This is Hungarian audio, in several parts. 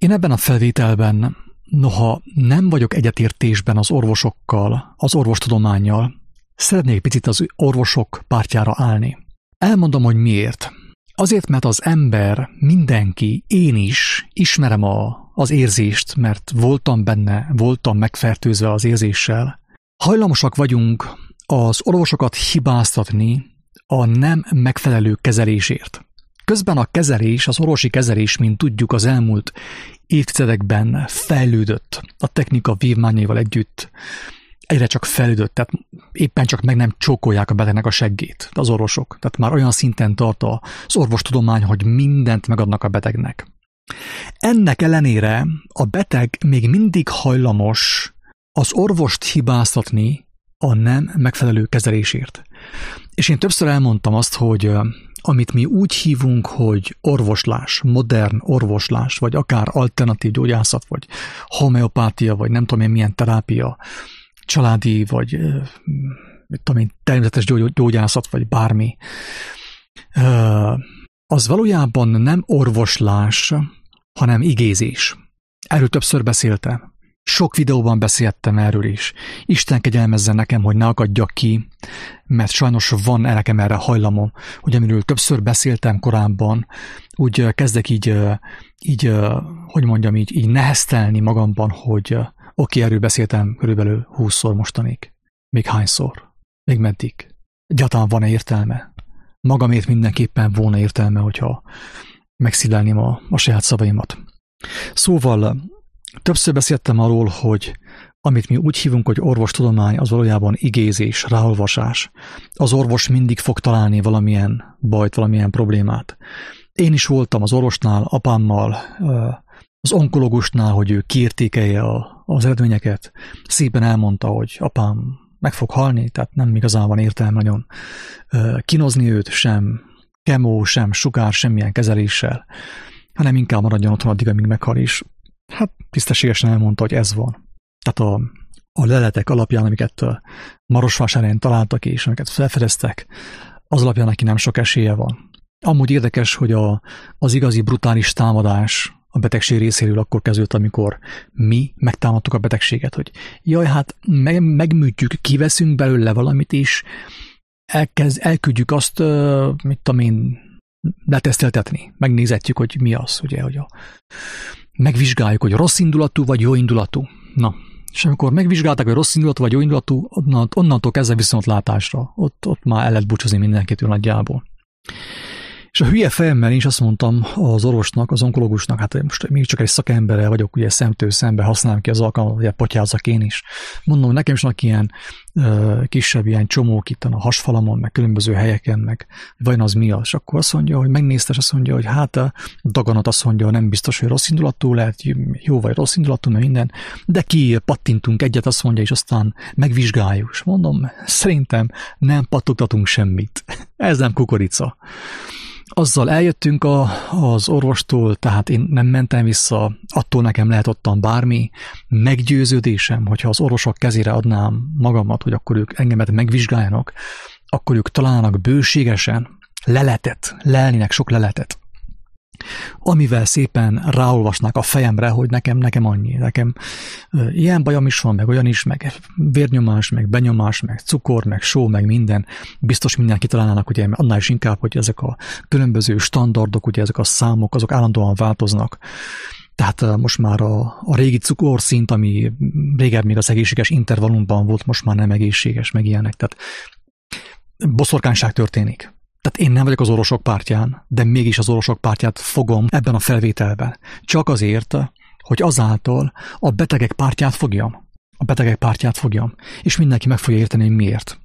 Én ebben a felvételben, noha nem vagyok egyetértésben az orvosokkal, az orvostudománnyal, szeretnék picit az orvosok pártjára állni. Elmondom, hogy miért. Azért, mert az ember, mindenki, én is ismerem az érzést, mert voltam benne, voltam megfertőzve az érzéssel. Hajlamosak vagyunk az orvosokat hibáztatni a nem megfelelő kezelésért. Közben a kezelés, az orvosi kezelés, mint tudjuk, az elmúlt évtizedekben fejlődött a technika vívmányaival együtt. Egyre csak fejlődött, tehát éppen csak meg nem csókolják a betegnek a seggét, az orvosok. Tehát már olyan szinten tart az orvostudomány, hogy mindent megadnak a betegnek. Ennek ellenére a beteg még mindig hajlamos az orvost hibáztatni a nem megfelelő kezelésért. És én többször elmondtam azt, hogy amit mi úgy hívunk, hogy orvoslás, modern orvoslás, vagy akár alternatív gyógyászat, vagy homeopátia, vagy nem tudom én milyen terápia, családi, vagy természetes gyógyászat, vagy bármi, az valójában nem orvoslás, hanem igézés. Erről többször beszéltem. Sok videóban beszéltem erről is. Isten kegyelmezzen nekem, hogy ne akadjak ki, mert sajnos van nekem erre hajlamom, hogy amiről többször beszéltem korábban, úgy kezdek így neheztelni magamban, hogy oké, erről beszéltem körülbelül 20-szor mostanig. Még hányszor? Még meddig? Egyáltalán van-e értelme? Magamért mindenképpen volna értelme, hogyha megszívlelném a saját szavaimat. Szóval többször beszéltem arról, hogy amit mi úgy hívunk, hogy orvostudomány, az valójában igézés, ráolvasás. Az orvos mindig fog találni valamilyen bajt, valamilyen problémát. Én is voltam az orvosnál, apámmal, az onkológusnál, hogy ő kiértékelje az eredményeket. Szépen elmondta, hogy apám meg fog halni, tehát nem igazán van értelme nagyon kínozni őt, sem kemó, sem sugár, semmilyen kezeléssel, hanem inkább maradjon otthon addig, amíg meghal is. Hát tisztességesen elmondta, hogy ez van. Tehát a leletek alapján, amiket Marosvásárhelyen találtak és amiket felfedeztek, az alapján neki nem sok esélye van. Amúgy érdekes, hogy az igazi brutális támadás a betegség részéről akkor kezdődött, amikor mi megtámadtuk a betegséget, hogy jaj, hát megműtjük, kiveszünk belőle valamit, és elküldjük azt, mit tudom én, leteszteltetni. Megnézetjük, hogy mi az, ugye, hogy megvizsgáljuk, hogy rossz indulatú vagy jó indulatú. Na, és amikor megvizsgálták, hogy rossz indulatú vagy jó indulatú, onnantól kezdve viszontlátásra. Ott már el lehet búcsúzni mindenkitől nagyjából. És a hülye fejemmel én is azt mondtam az orvosnak, az onkológusnak, hát most még csak egy szakemberrel vagyok, ugye szemtől szembe használom ki az alkalmat, hogy potyázzak én is. Mondom, hogy nekem is vannak ilyen kisebb ilyen csomók itt a hasfalamon, meg különböző helyeken, meg vajon az mi az? És akkor azt mondja, hogy megnézte, és azt mondja, hogy hát a daganat azt mondja, hogy nem biztos, hogy rossz indulatú lehet, jó vagy rossz indulatú, meg minden, de ki pattintunk egyet, azt mondja, és aztán megvizsgáljuk. És mondom, szerintem nem pattogtatunk semmit. Ez nem kukorica. Azzal eljöttünk az orvostól, tehát én nem mentem vissza, attól nekem lehet ottan bármi. Meggyőződésem, hogyha az orvosok kezére adnám magamat, hogy akkor ők engemet megvizsgáljanak, akkor ők találnak bőségesen leletet, lelnének sok leletet, amivel szépen ráolvasnák a fejemre, hogy nekem annyi, nekem ilyen bajom is van, meg olyan is, meg vérnyomás, meg benyomás, meg cukor, meg só, meg minden. Biztos mindent kitalálnának, ugye annál is inkább, hogy ezek a különböző standardok, ugye ezek a számok, azok állandóan változnak. Tehát most már a régi cukorszint, ami régebben még az egészséges intervallumban volt, most már nem egészséges, meg ilyenek. Tehát boszorkányság történik. Tehát én nem vagyok az orvosok pártján, de mégis az orvosok pártját fogom ebben a felvételben. Csak azért, hogy azáltal a betegek pártját fogjam. A betegek pártját fogjam. És mindenki meg fogja érteni, miért.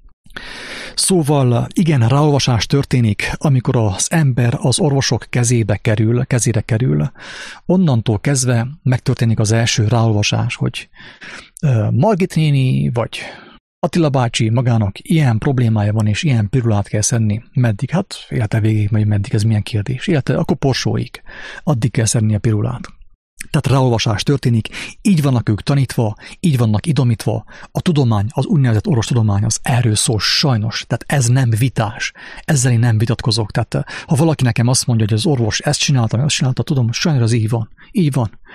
Szóval igen, ráolvasás történik, amikor az ember az orvosok kezére kerül. Onnantól kezdve megtörténik az első ráolvasás, hogy Margit néni vagy Attila bácsi magának ilyen problémája van, és ilyen pirulát kell szedni. Meddig? Hát élete végéig, vagy meddig, ez milyen kérdés? Élete, akkor porsóig. Addig kell szedni a pirulát. Tehát ráolvasás történik, így vannak ők tanítva, így vannak idomítva. A tudomány, az úgynevezett orvostudomány az erről szól sajnos. Tehát ez nem vitás. Ezzel én nem vitatkozok. Tehát ha valaki nekem azt mondja, hogy az orvos ezt csinálta, tudom, sajnos az így van. Így van.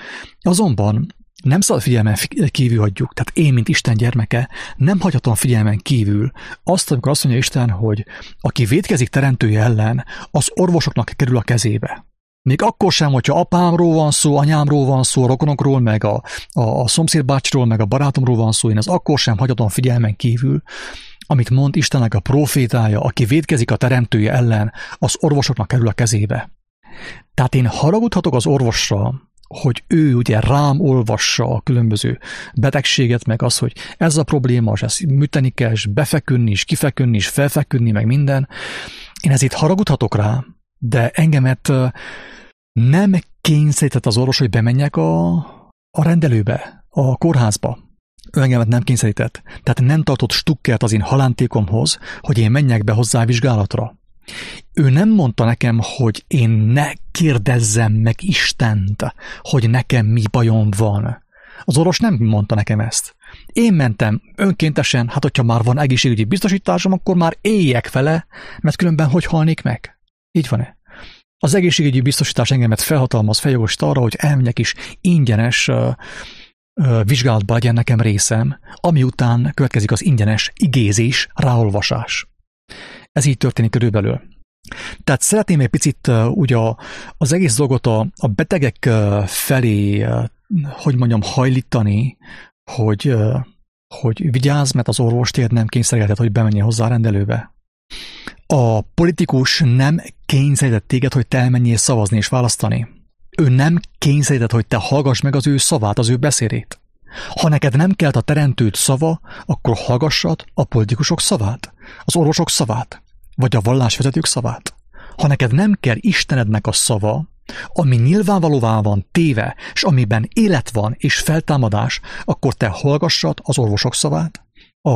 Azonban nem szabad figyelmen kívül hagyjuk, tehát én, mint Isten gyermeke, nem hagyhatom figyelmen kívül azt, amikor azt mondja Isten, hogy aki vétkezik teremtője ellen, az orvosoknak kerül a kezébe. Még akkor sem, hogyha apámról van szó, anyámról van szó, a rokonokról, meg a szomszédbácsiról, meg a barátomról van szó, én az akkor sem hagyhatom figyelmen kívül, amit mond Istennek a profétája, aki vétkezik a teremtője ellen, az orvosoknak kerül a kezébe. Tehát én haragudhatok az orvosra, hogy ő ugye rám olvassa a különböző betegséget, meg az, hogy ez a probléma, és ezt műteni kell, és befeküdni, és kifeküdni, és felfeküdni, meg minden. Én ezért haragudhatok rá, de engemet nem kényszerített az orvos, hogy bemenjek a rendelőbe, a kórházba. Ő engemet nem kényszerített. Tehát nem tartott stukkert az én halántékomhoz, hogy én menjek be hozzá vizsgálatra. Ő nem mondta nekem, hogy én ne kérdezzem meg Istent, hogy nekem mi bajom van. Az orvos nem mondta nekem ezt. Én mentem önkéntesen, hát hogyha már van egészségügyi biztosításom, akkor már éljek vele, mert különben hogy halnék meg? Így van-e? Az egészségügyi biztosítás engemet felhatalmaz, feljogosít arra, hogy elmenjek is ingyenes vizsgálatba legyen nekem részem, ami után következik az ingyenes igézés, ráolvasás. Ez így történik körülbelül. Tehát szeretném egy picit ugye az egész dolgot a betegek felé, hogy mondjam, hajlítani, hogy vigyázz, mert az orvostért nem kényszerített, hogy bemenjél hozzá a rendelőbe. A politikus nem kényszerített téged, hogy te elmenjél szavazni és választani. Ő nem kényszerített, hogy te hallgass meg az ő szavát, az ő beszédét. Ha neked nem kelt a teremtőd szava, akkor hallgassad a politikusok szavát, az orvosok szavát, vagy a vallásvezetők szavát. Ha neked nem kell Istenednek a szava, ami nyilvánvalóvá van téve, és amiben élet van és feltámadás, akkor te hallgassad az orvosok szavát,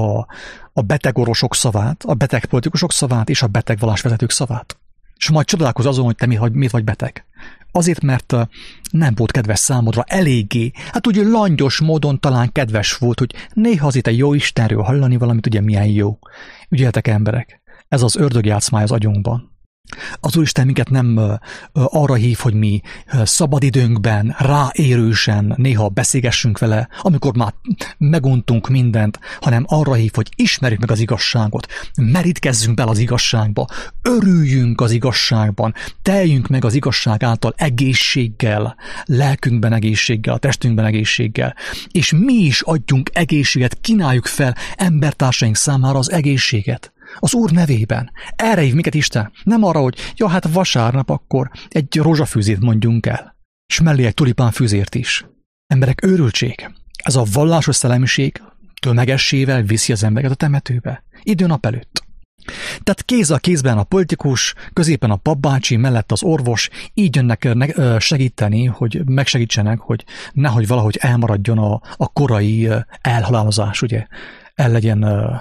a beteg orvosok szavát, a beteg politikusok szavát és a beteg vallásvezetők szavát. És majd csodálkozz azon, hogy te mit vagy beteg. Azért, mert nem volt kedves számodra eléggé, hát úgy langyos módon talán kedves volt, hogy néha azért egy jó Istenről hallani valamit, ugye milyen jó. Ügyeltek emberek, ez az ördög játszmája az agyunkban. Az Úristen minket nem arra hív, hogy mi szabadidőnkben, ráérősen néha beszélgessünk vele, amikor már meguntunk mindent, hanem arra hív, hogy ismerjük meg az igazságot, merítkezzünk bele az igazságba, örüljünk az igazságban, teljünk meg az igazság által egészséggel, lelkünkben egészséggel, a testünkben egészséggel, és mi is adjunk egészséget, kínáljuk fel embertársaink számára az egészséget. Az Úr nevében. Erre hív minket Isten. Nem arra, hogy ja, hát vasárnap akkor egy rózsafűzét mondjunk el. És mellé egy tulipánfűzért is. Emberek, őrültség. Ez a vallásos szellemiség tömegessével viszi az embereket a temetőbe. Idő-nap előtt. Tehát kéz a kézben a politikus, középen a papbácsi, mellett az orvos, így jönnek segíteni, hogy megsegítsenek, hogy nehogy valahogy elmaradjon a korai elhalálozás, ugye, el legyen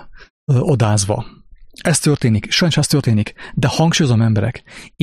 odázva. Ez történik, sajnos ez történik, de hangsúlyozom emberek,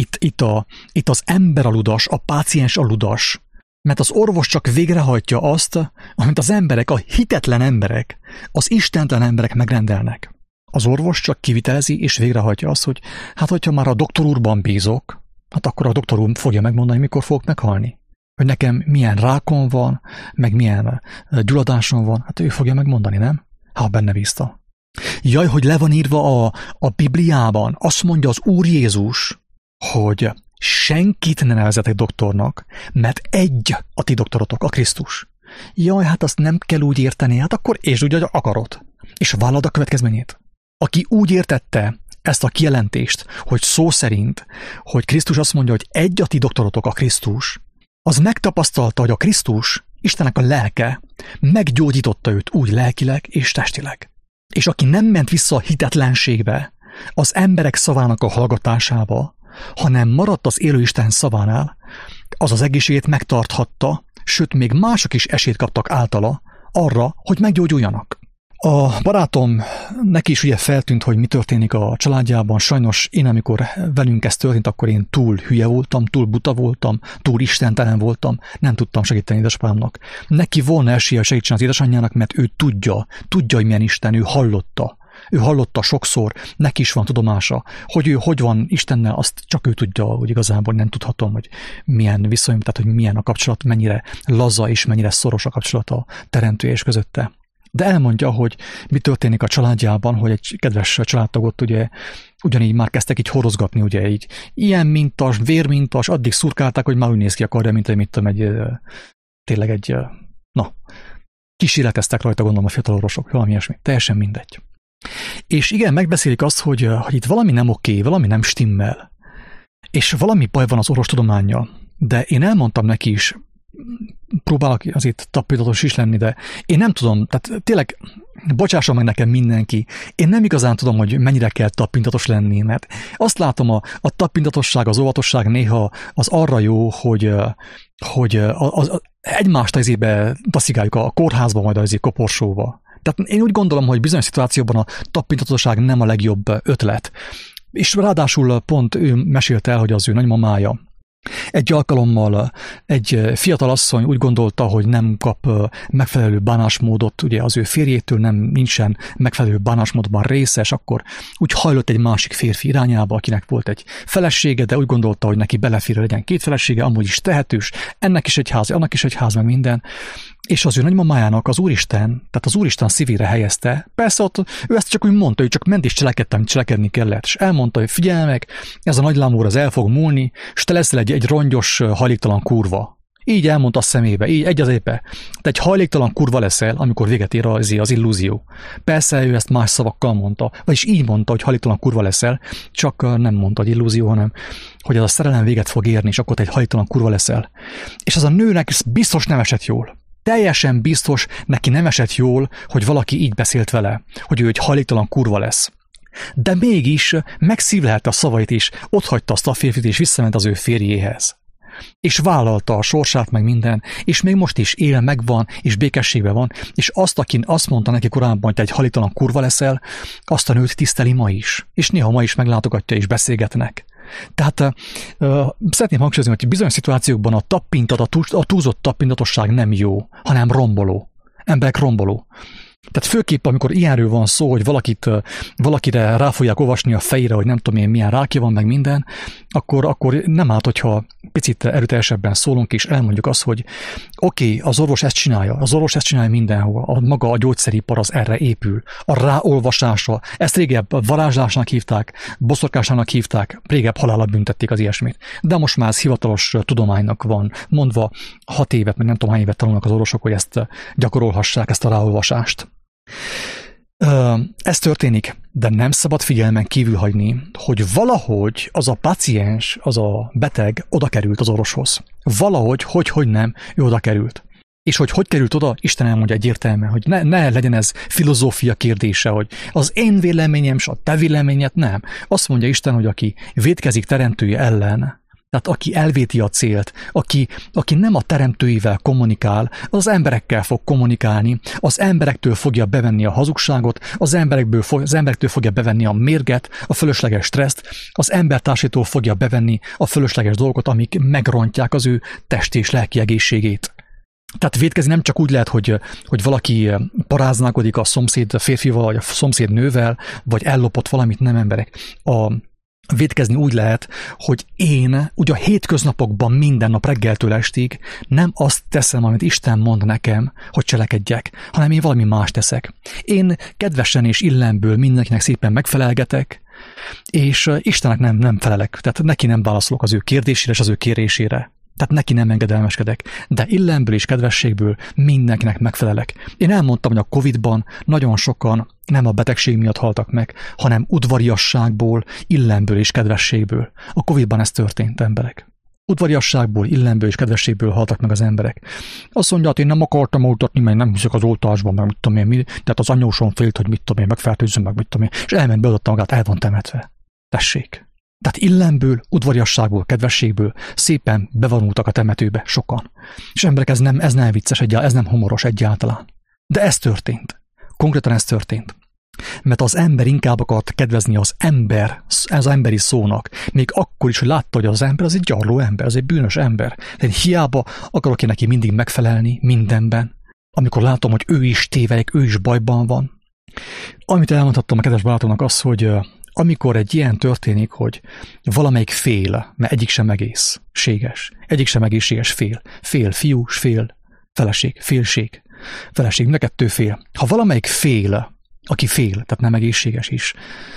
itt az ember a ludas, a páciens a ludas, mert az orvos csak végrehajtja azt, amit az emberek, a hitetlen emberek, az istentelen emberek megrendelnek. Az orvos csak kivitelezi és végrehajtja azt, hogy hát hogyha már a doktor úrban bízok, hát akkor a doktor úr fogja megmondani, mikor fogok meghalni. Hogy nekem milyen rákom van, meg milyen gyulladásom van, hát ő fogja megmondani, nem? Ha benne bízta. Jaj, hogy le van írva a Bibliában, azt mondja az Úr Jézus, hogy senkit ne nevezetek doktornak, mert egy a ti doktorotok, a Krisztus. Jaj, hát azt nem kell úgy érteni, hát akkor és úgy, hogy akarod. És vállald a következményét. Aki úgy értette ezt a kijelentést, hogy szó szerint, hogy Krisztus azt mondja, hogy egy a ti doktorotok, a Krisztus, az megtapasztalta, hogy a Krisztus, Istennek a lelke, meggyógyította őt úgy lelkileg és testileg. És aki nem ment vissza a hitetlenségbe, az emberek szavának a hallgatásába, hanem maradt az élő Isten szavánál, az az egészségét megtarthatta, sőt, még mások is esélyt kaptak általa arra, hogy meggyógyuljanak. A barátom, neki is ugye feltűnt, hogy mi történik a családjában. Sajnos én, amikor velünk ez történt, akkor én túl hülye voltam, túl buta voltam, túl istentelen voltam, nem tudtam segíteni édesapámnak. Neki volna esélye, hogy segítsen az édesanyjának, mert ő tudja, hogy milyen Isten, ő hallotta, Ő hallotta sokszor, neki is van tudomása, hogy ő hogy van Istennel, azt csak ő tudja, hogy igazából nem tudhatom, hogy milyen viszony, tehát hogy milyen a kapcsolat, mennyire laza és mennyire szoros a kapcsolat a teremtője és közötte. De elmondja, hogy mi történik a családjában, hogy egy kedves családtagot ugye ugyanígy már kezdtek így horozgatni, ugye így ilyen mintas, vérmintas, addig szurkálták, hogy már úgy néz ki a karja, mint tényleg egy, kísérleteztek rajta, gondolom a fiatal orvosok, valami ilyesmi, teljesen mindegy. És igen, megbeszélik azt, hogy itt valami nem oké, valami nem stimmel, és valami baj van az orvostudománnyal, de én elmondtam neki is, próbálok azért tapintatos is lenni, de én nem tudom, tehát tényleg bocsásson meg nekem mindenki, én nem igazán tudom, hogy mennyire kell tapintatos lenni, mert azt látom, a tapintatosság, az óvatosság néha az arra jó, hogy egymást ezébe taszigáljuk a kórházba, majd az koporsóba. Tehát én úgy gondolom, hogy bizonyos szituációban a tapintatosság nem a legjobb ötlet. És ráadásul pont ő mesélte el, hogy az ő nagymamája egy alkalommal egy fiatal asszony úgy gondolta, hogy nem kap megfelelő bánásmódot, ugye az ő férjétől nincsen megfelelő bánásmódban részes, akkor úgy hajlott egy másik férfi irányába, akinek volt egy felesége, de úgy gondolta, hogy neki belefér, legyen két felesége, amúgy is tehetős, ennek is egy ház, annak is egy ház, meg minden. És az ő nagymamájának az Úristen, tehát az Úristen szívére helyezte. Persze ott ő ezt csak úgy mondta, ő csak ment és cselekedtem, amit cselekedni kellett. És elmondta, hogy figyelj meg, ez a nagylámúr az el fog múlni, és te leszel egy rongyos, hajléktalan kurva. Így elmondta a szemébe, így egy az épe. Te egy hajléktalan kurva leszel, amikor véget ér az illúzió. Persze ő ezt más szavakkal mondta, vagyis így mondta, hogy hajléktalan kurva leszel, csak nem mondta, hogy illúzió, hanem hogy ez a szerelem véget fog érni, és akkor te egy hajléktalan kurva leszel. És az a nőnek biztos nem esett jól. Teljesen biztos, neki nem esett jól, hogy valaki így beszélt vele, hogy ő egy hajléktalan kurva lesz. De mégis megszívlelte a szavait is, otthagyta azt a férfit, és visszament az ő férjéhez. És vállalta a sorsát, meg minden, és még most is él, megvan, és békességben van, és aki azt mondta neki korábban, hogy te egy hajléktalan kurva leszel, azt a nőt tiszteli ma is, és néha ma is meglátogatja, és beszélgetnek. Tehát szeretném hangsúlyozni, hogy bizonyos szituációkban a túlzott tapintatosság nem jó, hanem romboló. Emberek romboló. Tehát főképp, amikor ilyenről van szó, hogy valakire rá fogják olvasni a fejére, hogy nem tudom én milyen rákja van, meg minden, akkor nem árt, hogyha picit erőteljesebben szólunk, és elmondjuk azt, hogy oké, az orvos ezt csinálja mindenhol, maga a gyógyszeripar az erre épül, a ráolvasásra, ezt régebb varázslásnak hívták, boszorkásnak hívták, régebb halállal büntették az ilyesmit. De most már ez hivatalos tudománynak van mondva, 6 évet, meg nem tudom hány évet tanulnak az orvosok, hogy ezt gyakorolhassák, ezt a ráolvasást. Ez történik, de nem szabad figyelmen kívül hagyni, hogy valahogy az a páciens, az a beteg oda került az orvoshoz. Valahogy, hogy nem, ő oda került. És hogy került oda, Isten elmondja egyértelműen, hogy ne legyen ez filozófia kérdése, hogy az én véleményem és a te véleményed nem. Azt mondja Isten, hogy aki vétkezik teremtője ellen, tehát aki elvéti a célt, aki nem a teremtőivel kommunikál, az emberekkel fog kommunikálni, az emberektől fogja bevenni a hazugságot, az emberektől fogja bevenni a mérget, a fölösleges stresszt, az embertársítól fogja bevenni a fölösleges dolgokat, amik megrontják az ő testi és lelki egészségét. Tehát vétkezni nem csak úgy lehet, hogy valaki paráználkodik a szomszéd férfival, vagy a szomszéd nővel, vagy ellopott valamit, nem emberek. Vétkezni úgy lehet, hogy én ugye a hétköznapokban minden nap reggeltől estig nem azt teszem, amit Isten mond nekem, hogy cselekedjek, hanem én valami más teszek. Én kedvesen és illemből mindenkinek szépen megfelelgetek, és Istennek nem felelek, tehát neki nem válaszolok az ő kérdésére és az ő kérésére. Tehát neki nem engedelmeskedek, de illemből és kedvességből mindenkinek megfelelek. Én elmondtam, hogy a Covid-ban nagyon sokan nem a betegség miatt haltak meg, hanem udvariasságból, illemből és kedvességből. A Covid-ban ez történt, emberek. Udvariasságból, illemből és kedvességből haltak meg az emberek. Azt mondja, hogy én nem akartam oltatni, mert nem hiszek az oltásban, meg mit tudom én, tehát az anyósom félt, hogy mit tudom én, megfertőzzön, meg mit tudom én, és elment, beadatta magát, el van temetve. Tessék. Tehát illemből, udvariasságból, kedvességből szépen bevonultak a temetőbe sokan. És emberek, ez nem vicces egyáltalán, ez nem humoros egyáltalán. De ez történt. Konkrétan ez történt. Mert az ember inkább akart kedvezni az emberi szónak, még akkor is, hogy látta, hogy az ember az egy gyarló ember, az egy bűnös ember. De hiába akarok én neki mindig megfelelni mindenben, amikor látom, hogy ő is tévedik, ő is bajban van. Amit elmondhattam a kedves barátomnak az, hogy amikor egy ilyen történik, hogy valamelyik fél, mert egyik sem egészséges, fél fiús, fél feleség, félség, feleség, mind a kettő fél. Ha valamelyik fél, aki fél, tehát nem egészséges is,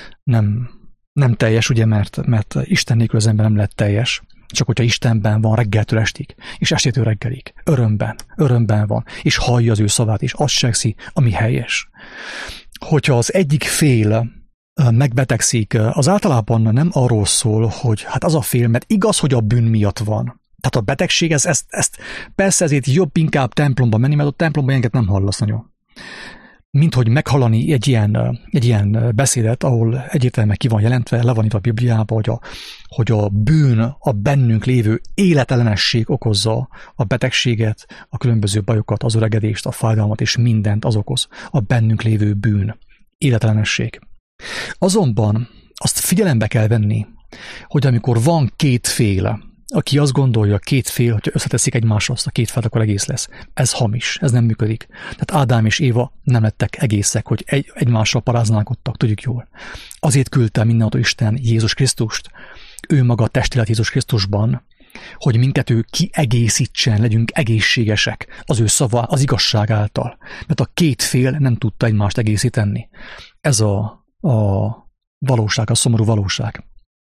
nem teljes, ugye, mert Isten nélkül az ember nem lett teljes, csak hogyha Istenben van reggeltől estig, és estétől reggelig, örömben van, és hallja az ő szavát, és azt cselekszi, ami helyes. Hogyha az egyik fél megbetegszik, az általában nem arról szól, hogy hát az a fél, mert igaz, hogy a bűn miatt van. Tehát a betegség, ezt persze ezért jobb inkább templomba menni, mert a templomban ilyeneket nem hallasz nagyon. Mint hogy meghallani egy ilyen beszédet, ahol egyértelműen ki van jelentve, le van írva a Bibliába, hogy a bűn, a bennünk lévő életellenesség okozza a betegséget, a különböző bajokat, az öregedést, a fájdalmat és mindent az okoz. A bennünk lévő bűn, életellenesség. Azonban azt figyelembe kell venni, hogy amikor van két fél, aki azt gondolja, két fél, hogyha összeteszik egymással azt a két felet, akkor egész lesz. Ez hamis, ez nem működik. Tehát Ádám és Éva nem lettek egészek, hogy egymással paráználkodtak, tudjuk jól. Azért küldte mindenható Isten Jézus Krisztust, ő maga a testület Jézus Krisztusban, hogy minket ő kiegészítsen, legyünk egészségesek az ő szava, az igazság által. Mert a két fél nem tudta egymást egészíteni. Ez a valóság, a szomorú valóság.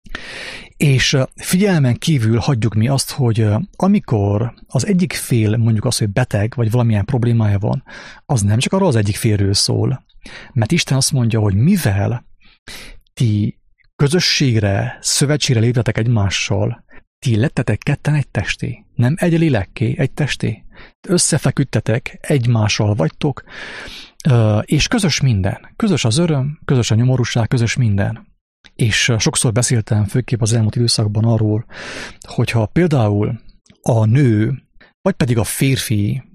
És figyelmen kívül hagyjuk mi azt, hogy amikor az egyik fél mondjuk azt, hogy beteg, vagy valamilyen problémája van, az nem csak arról az egyik félről szól. Mert Isten azt mondja, hogy mivel ti közösségre, szövetségre léptetek egymással, ti lettetek ketten egy testé, nem egy lélekké, egy testé. Összefeküdtetek, egymással vagytok, és közös minden. Közös az öröm, közös a nyomorúság, közös minden. És sokszor beszéltem, főképp az elmúlt időszakban arról, hogyha például a nő, vagy pedig a férfi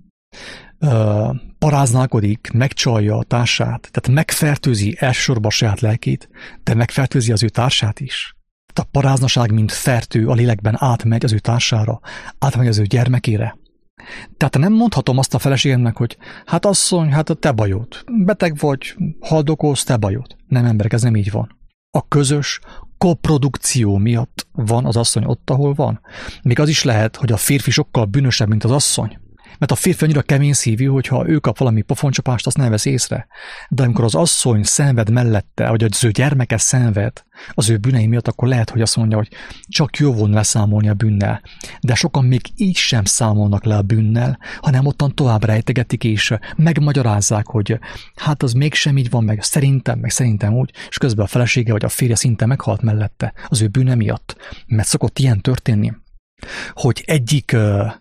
paráználkodik, megcsalja a társát, tehát megfertőzi elsősorban a saját lelkét, de megfertőzi az ő társát is. Tehát a paráznaság, mint fertő a lélekben átmegy az ő társára, átmegy az ő gyermekére. Tehát nem mondhatom azt a feleségemnek, hogy hát asszony, hát a te bajod. Beteg vagy, haldokolsz, te bajod. Nem, emberek, ez nem így van. A közös koprodukció miatt van az asszony ott, ahol van. Még az is lehet, hogy a férfi sokkal bűnösebb, mint az asszony. Mert a férfi annyira kemény szívű, hogyha ő kap valami pofoncsapást, azt nem vesz észre. De amikor az asszony szenved mellette, vagy az ő gyermeke szenved az ő bűnei miatt, akkor lehet, hogy azt mondja, hogy csak jó volna leszámolni a bűnnel. De sokan még így sem számolnak le a bűnnel, hanem ottan tovább rejtegetik, és megmagyarázzák, hogy hát az mégsem így van, meg szerintem úgy, és közben a felesége vagy a férje szinte meghalt mellette az ő bűne miatt. Mert szokott ilyen történni, hogy egyik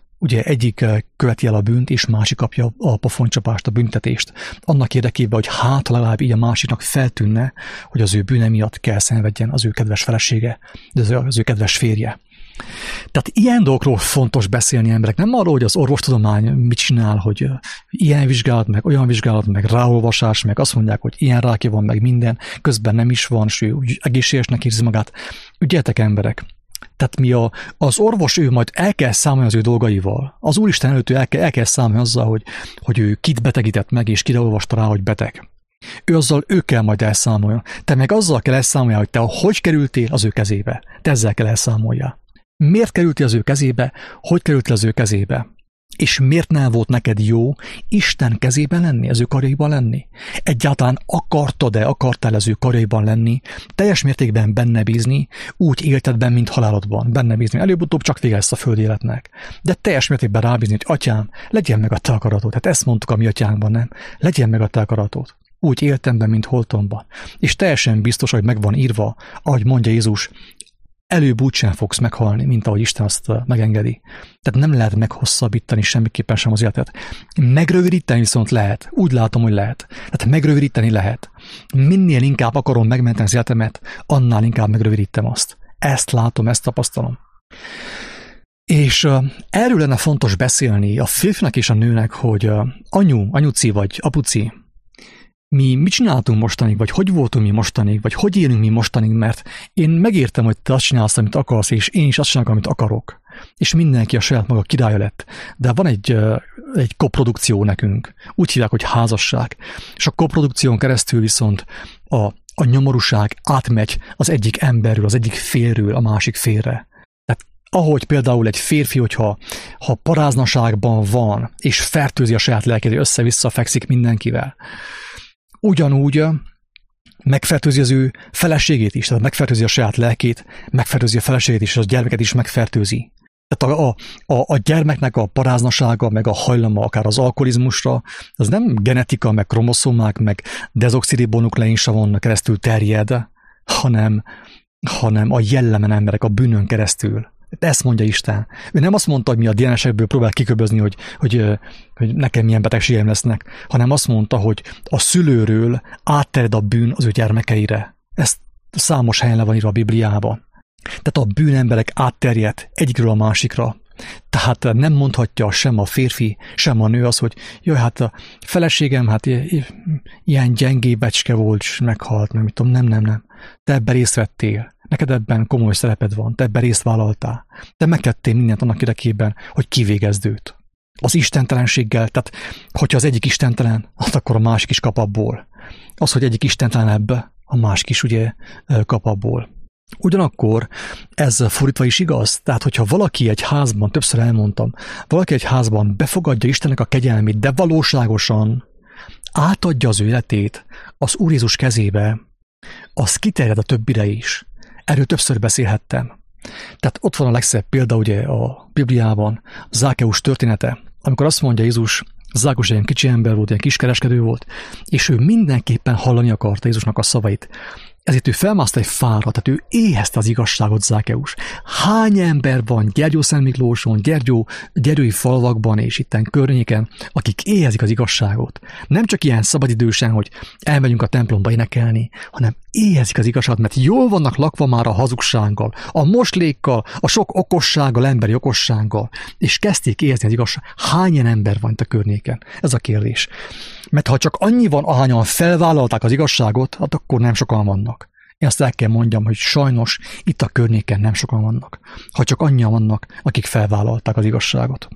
követi el a bűnt, és másik kapja a pofoncsapást, a büntetést. Annak érdekében, hogy hát legalább így a másiknak feltűnne, hogy az ő bűne miatt kell szenvedjen az ő kedves felesége, az ő kedves férje. Tehát ilyen dolgokról fontos beszélni, emberek. Nem arról, hogy az orvostudomány mit csinál, hogy ilyen vizsgálat, meg olyan vizsgálat, meg ráolvasás, meg azt mondják, hogy ilyen rákja van, meg minden, közben nem is van, és ő egészségesnek érzi magát. Ügyeltek, emberek! Tehát az orvos, ő majd el kell számolni az ő dolgaival. Az Úristen előtt el kell számolni azzal, hogy ő kit betegített meg, és kire olvasta rá, hogy beteg. Ő kell majd elszámolni. Te meg azzal kell elszámolni, hogy te hogy kerültél az ő kezébe. Te ezzel kell elszámoljál. Miért kerültél az ő kezébe? Hogy kerültél az ő kezébe? És miért nem volt neked jó Isten kezében lenni, az ő karjaiban lenni? Egyáltalán akartál az ő karjaiban lenni, teljes mértékben benne bízni, úgy életedben, mint halálodban, benne bízni. Előbb-utóbb csak vége lesz a földi életnek. De teljes mértékben rábízni, hogy atyám, legyen meg a te akaratod. Hát ezt mondtuk a mi atyánkban, nem? Legyen meg a te akaratod. Úgy életemben, mint holtomban. És teljesen biztos, hogy megvan írva, ahogy mondja Jézus, előbb úgysem fogsz meghalni, mint ahogy Isten azt megengedi. Tehát nem lehet meghosszabbítani semmiképpen sem az életet. Megrövidíteni viszont lehet. Úgy látom, hogy lehet. Tehát megrövidíteni lehet. Minél inkább akarom megmenteni az életemet, annál inkább megrövidítem azt. Ezt látom, ezt tapasztalom. És erről lenne fontos beszélni a férfinak és a nőnek, hogy anyuci vagy apuci, mi mit csináltunk mostanig, vagy hogy voltunk mi mostanig, vagy hogy élünk mi mostanig, mert én megértem, hogy te azt csinálsz, amit akarsz, és én is azt csinálok, amit akarok. és mindenki a saját maga királya lett. De van egy koprodukció nekünk, úgy hívják, hogy házasság, és a koprodukción keresztül viszont a nyomorúság átmegy az egyik emberről, az egyik félről a másik félre. Tehát ahogy például egy férfi, hogyha paráznaságban van, és fertőzi a saját lelkét, össze-vissza fekszik mindenkivel, ugyanúgy megfertőzi az ő feleségét is, tehát megfertőzi a saját lelkét, megfertőzi a feleségét is, és a gyermeket is megfertőzi. Tehát a gyermeknek a paráznasága, meg a hajlama akár az alkoholizmusra, az nem genetika, meg kromoszómák, meg dezoxiribonukleinsavan keresztül terjed, hanem a jellemen emberek, a bűnön keresztül. Ezt mondja Isten. Ő nem azt mondta, hogy mi a DNS-ekből próbál kiköbözni, hogy nekem milyen betegségeim lesznek, hanem azt mondta, hogy a szülőről átterjed a bűn az ő gyermekeire. Ez számos helyen le van írva a Bibliában. Tehát a bűnemberek átterjed egyikről a másikra. Tehát nem mondhatja sem a férfi, sem a nő az, hogy jaj, hát a feleségem ilyen gyengébecske volt, és meghalt, meg mit tudom, nem. Te ebben részt vettél. Neked ebben komoly szereped van, te ebben részt vállaltál. Te megtettél mindent annak érdekében, hogy kivégezd őt. Az istentelenséggel, tehát hogyha az egyik istentelen, akkor a másik is kap abból. Az, hogy egyik istentelenebb, a másik is ugye kap abból. Ugyanakkor ez fordítva is igaz, tehát hogyha valaki egy házban, többször elmondtam, valaki egy házban befogadja Istennek a kegyelmét, de valóságosan átadja az ő életét az Úr Jézus kezébe, az kiterjed a többire is. Erről többször beszélhettem. Tehát ott van a legszebb példa ugye a Bibliában, Zákeus története, amikor azt mondja Jézus, Zákeus egy kicsi ember volt, egy kiskereskedő volt, és ő mindenképpen hallani akarta Jézusnak a szavait. Ezért ő felmászta egy fára, tehát ő éhezte az igazságot, Zákeus. Hány ember van Gyergyószentmiklóson, gyergyói falvakban és itten környéken, akik éhezik az igazságot. Nem csak ilyen szabadidősen, hogy elmegyünk a templomba énekelni, hanem éhezik az igazságot, mert jól vannak lakva már a hazugsággal, a moslékkal, a sok okossággal, emberi okossággal, és kezdték éhezni az igazságot. Hány ilyen ember van itt a környéken? Ez a kérdés. Mert ha csak annyi van, ahányan felvállalták az igazságot, hát akkor nem sokan vannak. Én azt el kell mondjam, hogy sajnos itt a környéken nem sokan vannak. Ha csak annyian vannak, akik felvállalták az igazságot.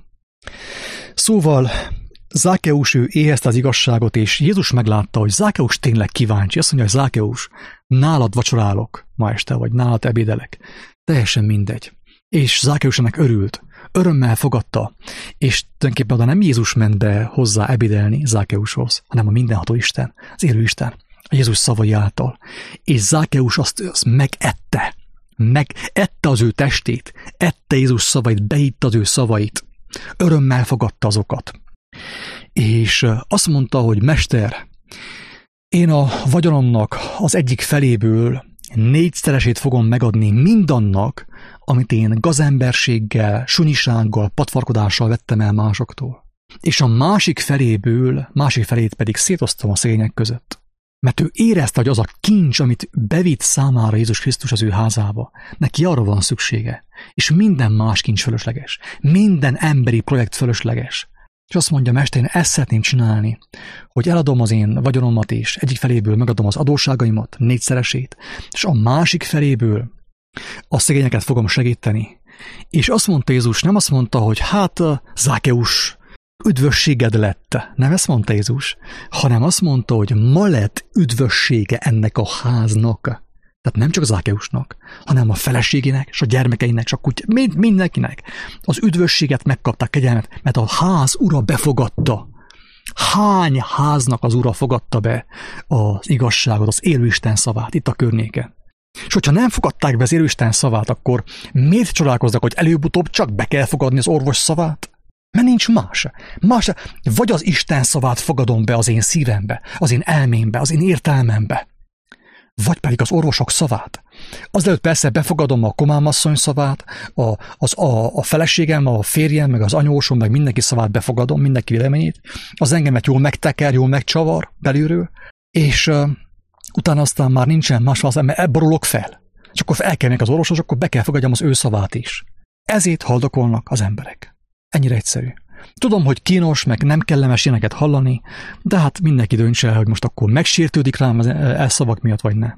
Szóval Zákeus ő éhezte az igazságot, és Jézus meglátta, hogy Zákeus tényleg kíváncsi. Azt mondja, hogy Zákeus, nálad vacsorálok ma este, vagy nálad ebédelek. Teljesen mindegy. És Zákeus ennek örült. Örömmel fogadta, és tulajdonképpen oda nem Jézus ment be hozzá ebédelni Zákeushoz, hanem a mindenható Isten, az élő Isten, a Jézus szavai által. És Zákeus azt megette az ő testét, ette Jézus szavait, behitte az ő szavait, örömmel fogadta azokat. És azt mondta, hogy Mester, én a vagyonomnak az egyik feléből 4-szeresét fogom megadni mindannak, amit én gazemberséggel, sunyisággal, patvarkodással vettem el másoktól. És a másik felét pedig szétosztom a szegények között. Mert ő érezte, hogy az a kincs, amit bevitt számára Jézus Krisztus az ő házába, neki arra van szüksége. És minden más kincs fölösleges. Minden emberi projekt fölösleges. És azt mondja, Mester, én ezt szeretném csinálni, hogy eladom az én vagyonomat, és egyik feléből megadom az adósságaimat, 4-szeresét, és a másik feléből a szegényeket fogom segíteni. És azt mondta Jézus, nem azt mondta, hogy hát Zákeus, üdvösséged lett. Nem ezt mondta Jézus, hanem azt mondta, hogy ma lett üdvössége ennek a háznak. Tehát nem csak Zákeusnak, hanem a feleségének, és a gyermekeinek, és a mindenkinek. Az üdvösséget megkapták, kegyelmet, mert a ház ura befogadta. Hány háznak az ura fogadta be az igazságot, az élő Isten szavát itt a környéken? És hogyha nem fogadták be az élő Isten szavát, akkor miért csodálkoznak, hogy előbb-utóbb csak be kell fogadni az orvos szavát? Mert nincs más. Vagy az Isten szavát fogadom be az én szívembe, az én elmémbe, az én értelmembe, vagy pedig az orvosok szavát. Azelőtt persze befogadom a komámasszony szavát, a feleségem, a férjem, meg az anyósom, meg mindenki szavát befogadom, mindenki véleményét. Az engemet jól megteker, jól megcsavar belülről, és utána aztán már nincsen más válasz, mert borulok fel. És akkor el kell az orvoshoz, akkor be kell fogadjam az ő szavát is. Ezért haldokolnak az emberek. Ennyire egyszerű. Tudom, hogy kínos, meg nem kellemes ilyeneket hallani, de hát mindenki döntse el, hogy most akkor megsértődik rám az elszavak miatt, vagy nem.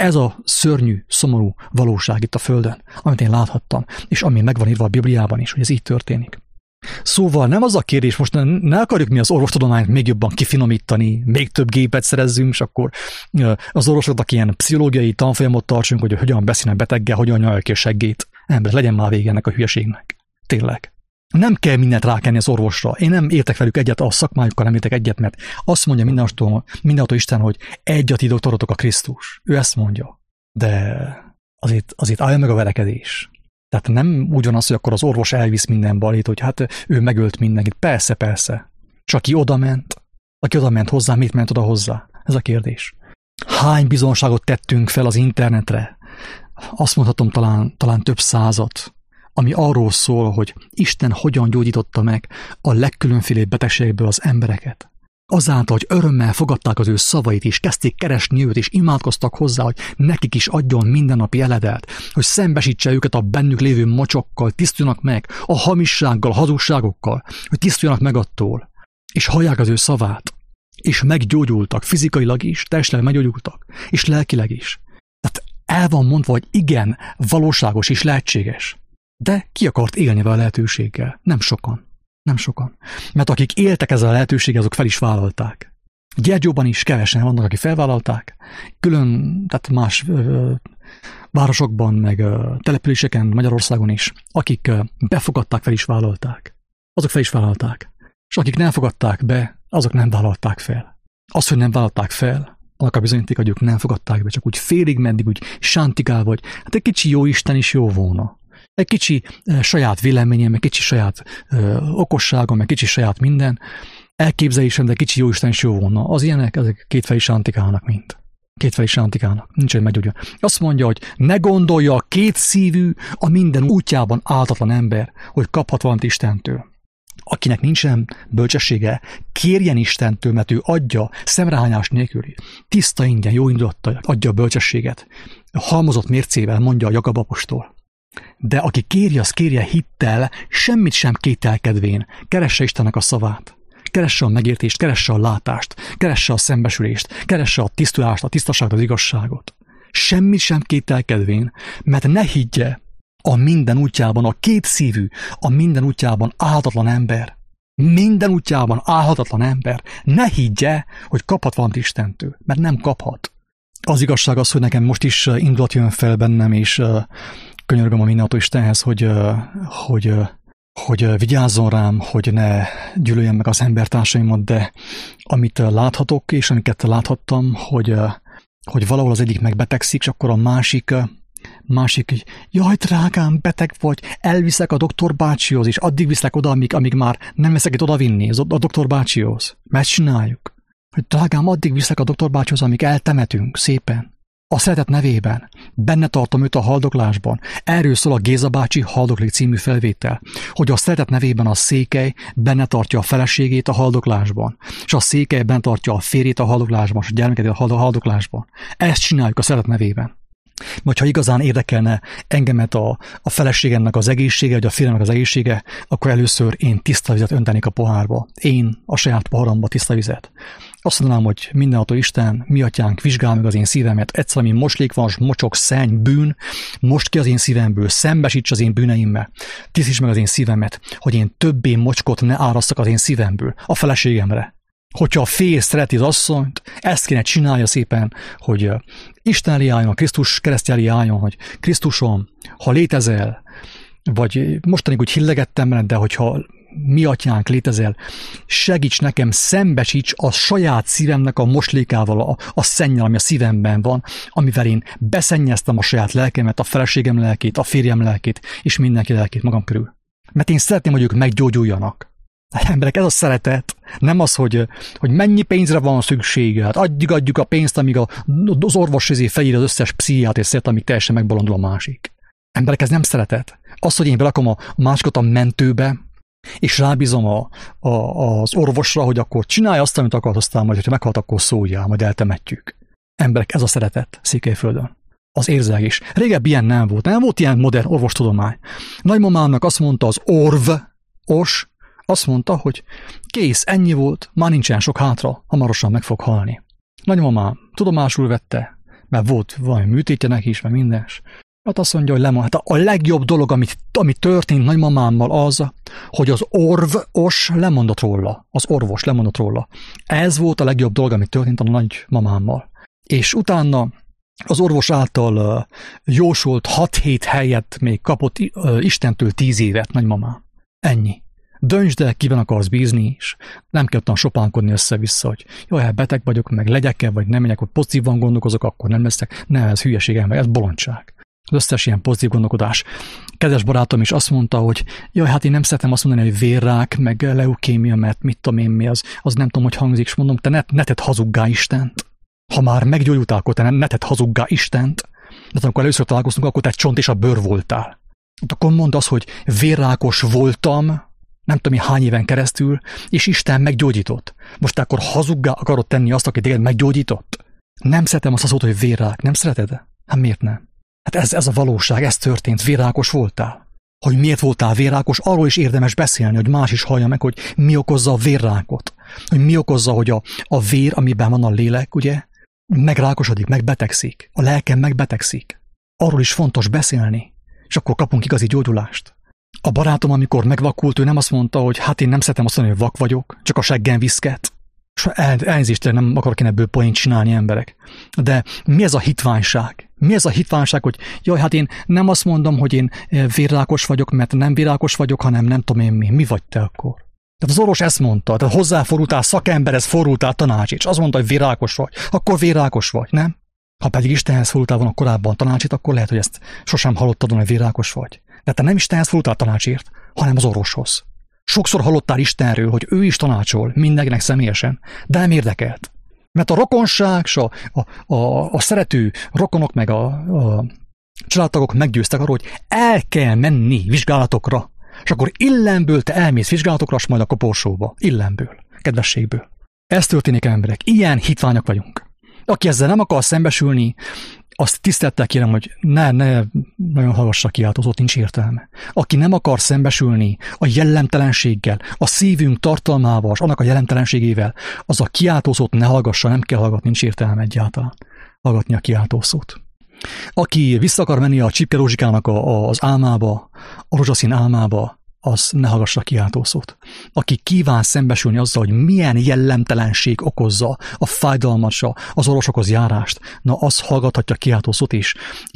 Ez a szörnyű, szomorú valóság itt a Földön, amit én láthattam, és ami megvan írva a Bibliában is, hogy ez így történik. Szóval nem az a kérdés, most ne akarjuk mi az orvostudományt még jobban kifinomítani, még több gépet szerezzünk, és akkor az orvosoknak ilyen pszichológiai tanfolyamot tartsunk, hogy hogyan beszélnek beteggel, hogyan nyalja ki a seggét. Ember, legyen már vége ennek a hülyeségnek. Tényleg. Nem kell mindent rákenni az orvosra. Én nem értek velük egyet, a szakmájukkal nem értek egyet, mert azt mondja mindenható Isten, hogy egy a ti doktorotok a Krisztus. Ő ezt mondja. De azért állja meg a verekedés. Tehát nem úgy van az, hogy akkor az orvos elvisz minden balét, hogy hát ő megölt mindenkit. Persze. Csak aki oda ment hozzá, mit ment oda hozzá? Ez a kérdés. Hány bizonságot tettünk fel az internetre? Azt mondhatom talán több százat, ami arról szól, hogy Isten hogyan gyógyította meg a legkülönfélébb betegségből az embereket. Azáltal, hogy örömmel fogadták az ő szavait, és kezdték keresni őt, és imádkoztak hozzá, hogy nekik is adjon mindennapi eledelt, hogy szembesítse őket a bennük lévő mocsokkal, tisztuljanak meg a hamissággal, a hazugságokkal, hogy tisztuljanak meg attól, és hallják az ő szavát, és meggyógyultak, fizikailag is, testileg meggyógyultak, és lelkileg is. Tehát el van mondva, hogy igen, valóságos és lehetséges. De ki akart élni vele a lehetőséggel? Nem sokan. Mert akik éltek ezzel a lehetőséggel, azok fel is vállalták. Gyergyóban is kevesen vannak, akik felvállalták. Tehát más városokban, meg településeken, Magyarországon is, akik befogadták, fel is vállalták. Azok fel is vállalták. És akik nem fogadták be, azok nem vállalták fel. Az, hogy nem vállalták fel, annak a bizonyíték, hogy ők nem fogadták be, csak úgy félig meddig, úgy sántikál, vagy hát egy kicsi jó Isten is jó volna. Egy kicsi saját véleményem, egy kicsi saját okosságom, egy kicsi saját minden elképzelésem, de kicsi jóisten is jó volna. Az ilyenek, ezek kétfelé sántikálnak mind. Kétfelé sántikálnak. Nincs egy meggyógyul. Azt mondja, hogy ne gondolja a kétszívű, a minden útjában áltatlan ember, hogy kaphat valamit Istentől. Akinek nincsen bölcsessége, kérjen Istentől, mert ő adja szemrehányás nélküli. Tiszta ingyen, jó indulattal adja a bölcsességet. Halmozott mércével, mondja a Jakab apostol. De aki kéri, az kérje hittel, semmit sem kételkedvén, keresse Istennek a szavát. Keresse a megértést, keresse a látást, keresse a szembesülést, keresse a tisztulást, a tisztaságot, az igazságot. Semmit sem kételkedvén, mert ne higgye a minden útjában, a kétszívű, a minden útjában álhatatlan ember. Minden útjában álhatatlan ember. Ne higgye, hogy kaphat valamit Istentől, mert nem kaphat. Az igazság az, hogy nekem most is indulat jön fel bennem, és könyörgöm a mindenható Istenhez, hogy vigyázzon rám, hogy ne gyűlöljem meg az embertársaimat, de amit láthatok, és amiket láthattam, hogy valahol az egyik megbetegszik, és akkor a másik így, jaj, drágám, beteg vagy, elviszek a doktor bácsihoz, és addig viszlek oda, amíg már nem veszek itt odavinni a doktor bácsihoz. Mert csináljuk. Hogy drágám, addig viszlek a doktor bácsihoz, amíg eltemetünk szépen. A szeretet nevében. Benne tartom őt a haldoklásban. Erről szól a Géza bácsi Haldoklik című felvétel, hogy a szeretet nevében a Székely benne tartja a feleségét a haldoklásban, és a Székely benne tartja a férjét a haldoklásban, és a gyermekét a haldoklásban. Ezt csináljuk a szeretet nevében. Vagy ha igazán érdekelne engemet a feleségemnek az egészsége, vagy a férjemnek az egészsége, akkor először én tiszta vizet öntenék a pohárba. Én a saját poharamba tiszta vizet. Azt mondanám, hogy mindenható Isten, mi atyánk, vizsgálj meg az én szívemet, egyszer, ami moslékvas, mocsok, szenny, bűn, most ki az én szívemből, szembesíts az én bűneimmel, tisztíts meg az én szívemet, hogy én többé mocskot ne árasztak az én szívemből, a feleségemre. Hogyha a férj szereti az asszonyt, ezt kéne csinálja szépen, hogy Isten elé álljon, a Krisztus kereszt elé álljon, hogy Krisztusom, ha létezel, vagy mostanig úgy hillegettem benned, de hogyha mi atyánk létezel, segíts nekem, szembesíts a saját szívemnek a moslékával, a szennyel, ami a szívemben van, amivel én beszennyeztem a saját lelkemet, a feleségem lelkét, a férjem lelkét, és mindenki lelkét magam körül. Mert én szeretném, hogy ők meggyógyuljanak. Emberek, ez a szeretet, nem az, hogy mennyi pénzre van szüksége. Hát adjuk a pénzt, amíg az orvos felír az összes pszichiátrét, amíg teljesen megbolondul a másik. Emberek, ez nem szeretet. Az, hogy én berakom a másikat a mentőbe, és rábízom az orvosra, hogy akkor csinálj azt, amit akart, aztán majd, hogyha meghalt, akkor szóljál, majd eltemetjük. Emberek, ez a szeretet Székelyföldön. Az érzelgés. Régebb ilyen nem volt. Nem volt ilyen modern orvostudomány. Nagymamámnak azt mondta az orvos, azt mondta, hogy kész, ennyi volt, már nincsen sok hátra, hamarosan meg fog halni. Nagymamám tudomásul vette, mert volt valami műtétje neki is, meg minden. Hát azt mondja, hogy lemond. Hát a legjobb dolog, ami történt nagymamámmal az, hogy az orvos lemondott róla. Az orvos lemondott róla. Ez volt a legjobb dolog, ami történt a nagymamámmal. És utána az orvos által jósolt 6 hét helyett még kapott Istentől 10 évet nagymamám. Ennyi. Döntsd el, kiben akarsz bízni, és nem kell ottan sopánkodni össze-vissza, hogy jaj, hát beteg vagyok, meg legyek-e, vagy nem megyek, hogy pozitívan gondolkozok, akkor nem leszek. Nem, ez hülyeség, meg ez bolondság. Az összes ilyen pozitív gondolkodás. Kedves barátom is azt mondta, hogy jaj, hát én nem szeretem azt mondani, hogy vérrák, meg leukémia, mert mit tudom én mi, az nem tudom, hogy hangzik, és mondom, te ne tedd hazuggá Istent. Ha már meggyógyultál, akkor te ne tedd hazuggá Istent. De amikor először találkoztunk, akkor te csont és a bőr voltál. Akkor mondd azt, hogy vérrákos voltam, nem tudom, hány éven keresztül, és Isten meggyógyított. Most akkor hazuggá akarod tenni azt, aki téged meggyógyított? Nem szeretem azt a szót, hogy vérrák. Nem szereted? Hát miért nem? Hát ez a valóság, ez történt. Vérrákos voltál. Hogy miért voltál vérrákos, arról is érdemes beszélni, hogy más is hallja meg, hogy mi okozza a vérrákot. Hogy mi okozza, hogy a vér, amiben van a lélek, ugye, megrákosodik, megbetegszik. A lelkem megbetegszik. Arról is fontos beszélni, és akkor kapunk igazi gyógyulást. A barátom, amikor megvakult, ő nem azt mondta, hogy hát én nem szeretem azt mondani, hogy vak vagyok, csak a seggem viszket. És elnézést, nem akarok én ebből poént csinálni, emberek. De mi ez a hitványság? Mi ez a hitványság, hogy jaj, hát én nem azt mondom, hogy én vérrákos vagyok, mert nem vérrákos vagyok, hanem nem tudom én mi. Mi vagy te akkor? Tehát az orvos ezt mondta, tehát hozzáfordultál szakemberhez, fordultál tanácsit, és azt mondta, hogy vérrákos vagy. Akkor vérrákos vagy, nem? Ha pedig Istenhez fordultál volna korábban tanácsit, akkor lehet, hogy ezt sosem hallottad volna, hogy vérrákos vagy. De te nem Istenhez fordultál tanácsért, hanem az orvoshoz. Sokszor hallottál Istenről, hogy ő is tanácsol mindenkinek személyesen, de nem érdekelt. Mert a rokonság, és a szerető rokonok, meg a családtagok meggyőztek arról, hogy el kell menni vizsgálatokra, és akkor illemből te elmész vizsgálatokra, és majd a koporsóba. Illemből, kedvességből. Ez történik, emberek. Ilyen hitványak vagyunk. Aki ezzel nem akar szembesülni, azt tisztelettel kérem, hogy ne nagyon hallgassa ki át, ott nincs értelme. Aki nem akar szembesülni a jellemtelenséggel, a szívünk tartalmával, és annak a jellemtelenségével, az a kiáltószót ne hallgassa, nem kell hallgatni, nincs értelme egyáltalán hallgatni a kiáltószót. Aki vissza akar menni a Csipke Rózsikának az álmába, a rózsaszín álmába, az ne hallgassa a kiáltószót. Aki kíván szembesülni azzal, hogy milyen jellemtelenség okozza a fájdalmat, az orvosokhoz járást, na az hallgathatja a kiáltószót is,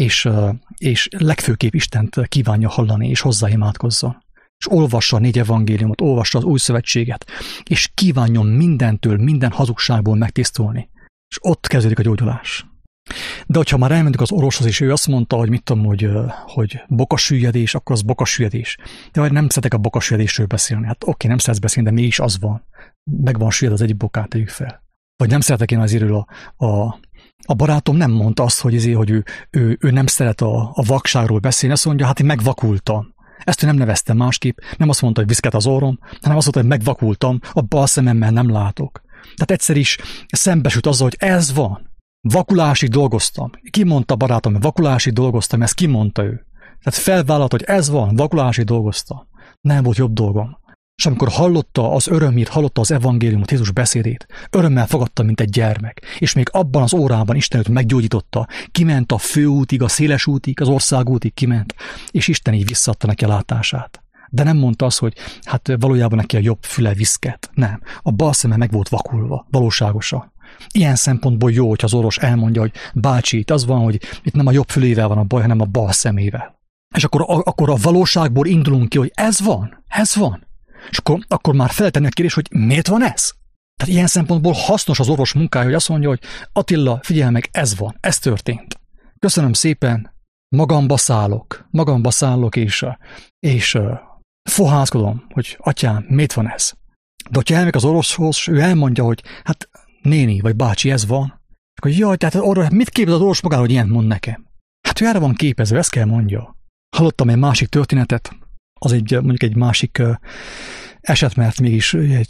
és legfőképp Istent kívánja hallani, és hozzá imádkozzon. És olvassa a 4 evangéliumot, olvassa az új szövetséget, és kívánjon mindentől, minden hazugságból megtisztulni. És ott kezdődik a gyógyulás. De hogyha már elmentünk az orvoshoz, és ő azt mondta, hogy mit tudom, hogy bokasüllyedés, akkor az bokasüllyedés. De majd nem szeretek a bokasüllyedésről beszélni. Hát oké, nem szeretsz beszélni, de mégis az van. Meg van süllyed az egyik bokát, tegyük fel. Vagy nem szeretek én azért a barátom nem mondta azt, hogy ő nem szeret a vakságról beszélni. Azt mondja, hát én megvakultam. Ezt ő nem nevezte másképp. Nem azt mondta, hogy viszket az orrom, hanem azt mondta, hogy megvakultam, a bal szememmel nem látok. Tehát egyszer is szembesült azzal, hogy ez van. Vakulásig dolgoztam. Ki mondta barátom, hogy vakulásig dolgoztam, ezt ki mondta ő. Tehát felvállalt, hogy ez van, vakulásig dolgoztam. Nem volt jobb dolgom. És amikor hallotta az örömét, hallotta az evangéliumot, Jézus beszédét, örömmel fogadta, mint egy gyermek. És még abban az órában Isten őt meggyógyította. Kiment a főútig, a széles útig, az országútig kiment, és Isten így visszaadta neki a látását. De nem mondta azt, hogy hát valójában neki a jobb füle viszket. Nem. A bal szeme meg volt vakulva, valóságosan. Ilyen szempontból jó, hogyha az orvos elmondja, hogy bácsi, itt az van, hogy itt nem a jobb fülével van a baj, hanem a bal szemével. És akkor a valóságból indulunk ki, hogy ez van. És akkor már feltenni a kérdés, hogy miért van ez? Tehát ilyen szempontból hasznos az orvos munkája, hogy azt mondja, hogy Attila, figyelj meg, ez van, ez történt. Köszönöm szépen, magamba szállok, és fohászkodom, hogy atyám, miért van ez? De hogyha elmegy az orvoshoz, ő elmondja, hogy hát néni vagy bácsi, ez van. Akkor jaj, tehát mit képzel az orvos magáról, hogy ilyent mond nekem? Hát ő erre van képezve, ezt kell mondja. Hallottam egy másik történetet, az mondjuk egy másik eset, mert mégis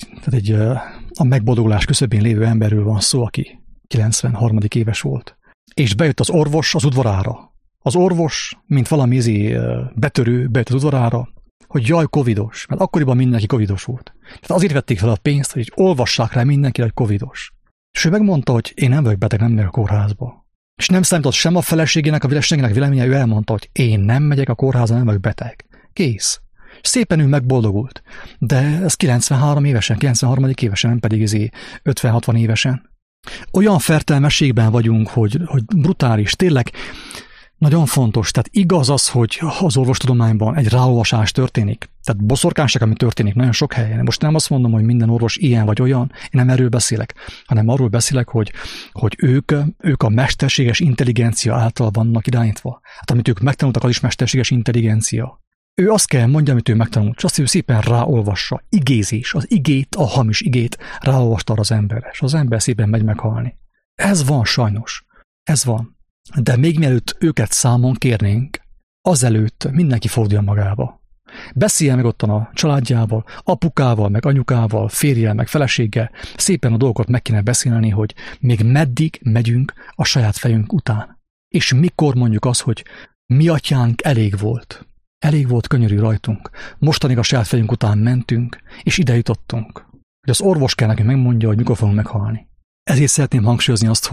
a megboldogulás küszöbén lévő emberről van szó, aki 93. éves volt. És bejött az orvos az udvarára. Az orvos, mint valami betörő, bejött az udvarára, hogy jaj, covidos, mert akkoriban mindenki covidos volt. Tehát azért vették fel a pénzt, hogy olvassák rá mindenki, hogy covidos. És ő megmondta, hogy én nem vagyok beteg, nem megyek a kórházba. És nem számított sem a feleségének, a feleségének véleménye, ő elmondta, hogy én nem megyek a kórházba, nem vagyok beteg. Kész. Szépen ő megboldogult. De ez 93 évesen, 93. évesen, nem pedig 50-60 évesen. Olyan fertelmességben vagyunk, hogy brutális, tényleg nagyon fontos. Tehát igaz az, hogy az orvostudományban egy ráolvasás történik. Tehát boszorkányság, ami történik nagyon sok helyen. Most nem azt mondom, hogy minden orvos ilyen vagy olyan, én nem erről beszélek, hanem arról beszélek, hogy ők a mesterséges intelligencia által vannak irányítva. Hát amit ők megtanultak, az is mesterséges intelligencia. Ő azt kell mondja, amit ő megtanult, és azt ő szépen ráolvassa. Igézés, az igét, a hamis igét ráolvasta arra az emberre, és az ember szépen megy meghalni. Ez van sajnos. Ez van. De még mielőtt őket számon kérnénk, azelőtt mindenki forduljon magába. Beszéljen meg ottan a családjával, apukával, meg anyukával, férjel, meg feleséggel, szépen a dolgokat meg kéne beszélni, hogy még meddig megyünk a saját fejünk után. És mikor mondjuk azt, hogy mi atyánk elég volt. Elég volt könyörű rajtunk. Mostanig a saját fejünk után mentünk, és ide jutottunk. Hogy az orvos kell nekünk megmondja, hogy mikor fogunk meghalni. Ezért szeretném hangsúlyozni azt,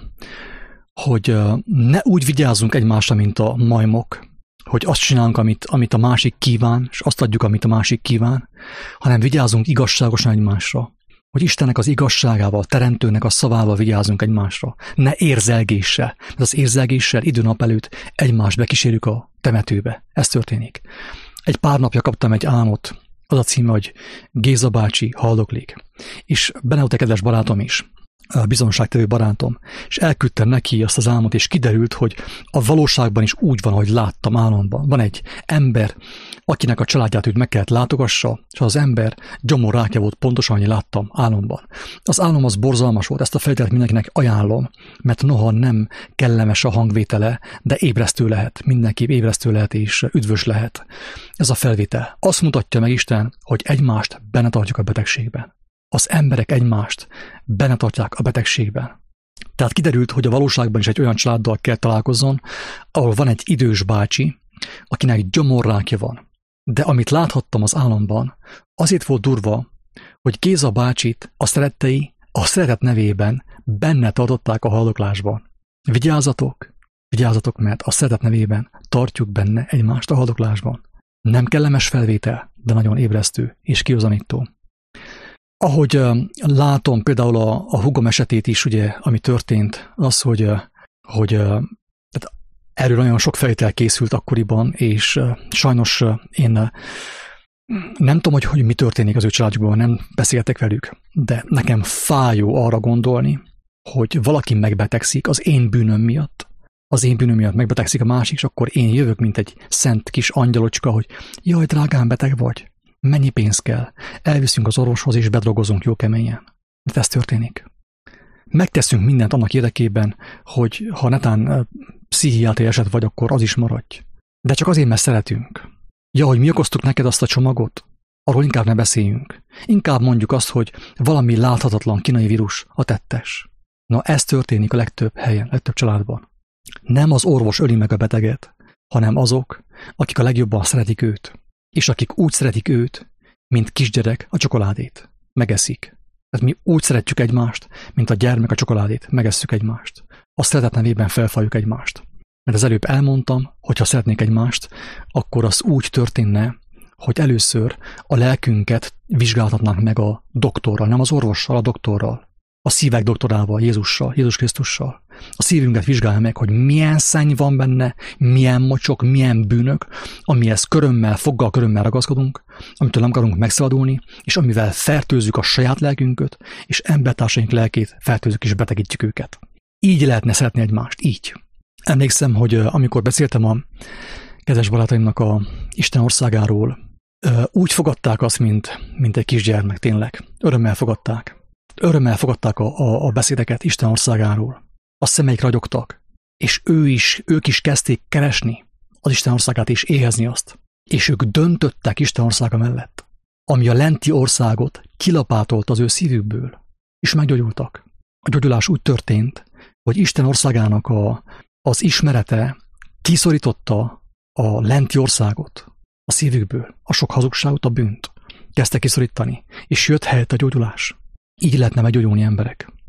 hogy ne úgy vigyázzunk egymásra, mint a majmok, hogy azt csinálunk, amit a másik kíván, és azt adjuk, amit a másik kíván, hanem vigyázzunk igazságosan egymásra. Hogy Istennek az igazságával, teremtőnek a szavával vigyázzunk egymásra. Ne érzelgéssel, mert az érzelgéssel időnap előtt egymást bekísérjük a temetőbe. Ez történik. Egy pár napja kaptam egy álmot, az a címe, hogy Géza bácsi haldoklik. És benne volt egy kedves barátom is, a bizonságtevő barátom, és elküldtem neki azt az álmot, és kiderült, hogy a valóságban is úgy van, ahogy láttam álomban. Van egy ember, akinek a családját őt meg kellett látogassa, és az ember gyomorrákja volt pontosan, ahogy láttam álomban. Az álom az borzalmas volt, ezt a feltételt mindenkinek ajánlom, mert noha nem kellemes a hangvétele, de ébresztő lehet, mindenképp ébresztő lehet és üdvös lehet. Ez a felvétel. Azt mutatja meg Isten, hogy egymást benne tartjuk a betegségben. Az emberek egymást benne tartják a betegségben. Tehát kiderült, hogy a valóságban is egy olyan családdal kell találkozzon, ahol van egy idős bácsi, akinek gyomorrákja van. De amit láthattam az álomban, azért volt durva, hogy Géza bácsit a szerettei a szeretet nevében benne tartották a haldoklásban. Vigyázzatok, mert a szeretet nevében tartjuk benne egymást a haldoklásban. Nem kellemes felvétel, de nagyon ébresztő és kiozanító. Ahogy látom például a húgom esetét is, ugye, ami történt, az, hogy erről nagyon sok felvétel készült akkoriban, és sajnos én nem tudom, hogy mi történik az ő családjukban, nem beszéltek velük, de nekem fájó arra gondolni, hogy valaki megbetegszik az én bűnöm miatt. Az én bűnöm miatt megbetegszik a másik, és akkor én jövök, mint egy szent kis angyalocska, hogy jaj, drágám, beteg vagy. Mennyi pénz kell? Elviszünk az orvoshoz, és bedrogozunk jó keményen. De ez történik. Megteszünk mindent annak érdekében, hogy ha netán pszichiátriai eset vagy, akkor az is maradj. De csak azért, mert szeretünk. Ja, hogy mi okoztuk neked azt a csomagot? Arról inkább ne beszéljünk. Inkább mondjuk azt, hogy valami láthatatlan kínai vírus a tettes. Na, ez történik a legtöbb helyen, legtöbb családban. Nem az orvos öli meg a beteget, hanem azok, akik a legjobban szeretik őt. És akik úgy szeretik őt, mint kisgyerek a csokoládét. Megeszik. Tehát mi úgy szeretjük egymást, mint a gyermek a csokoládét. Megesszük egymást. A szeretet nevében felfaljuk egymást. Mert az előbb elmondtam, hogy ha szeretnék egymást, akkor az úgy történne, hogy először a lelkünket vizsgáltatnánk meg a doktorral, nem az orvossal, a doktorral. A szívek doktorával, Jézussal, Jézus Krisztussal. A szívünket vizsgálja meg, hogy milyen szenny van benne, milyen mocsok, milyen bűnök, amihez foggal körömmel ragaszkodunk, amitől nem akarunk megszabadulni, és amivel fertőzzük a saját lelkünket, és embertársaink lelkét fertőzzük és betegítjük őket. Így lehetne szeretni egymást, így. Emlékszem, hogy amikor beszéltem a kedves barátaimnak a Isten országáról, úgy fogadták azt, mint egy kisgyermek, tényleg. Örömmel fogadták. Örömmel fogadták a beszédeket Isten országáról. A szemeik ragyogtak, és ők is kezdték keresni az Isten országát és éhezni azt. És ők döntöttek Isten országa mellett, ami a lenti országot kilapátolt az ő szívükből, és meggyógyultak. A gyógyulás úgy történt, hogy Isten országának az ismerete kiszorította a lenti országot a szívükből, a sok hazugságot, a bűnt. Kezdte kiszorítani, és jött helyett a gyógyulás. Így lehetne meggyógyulni emberek.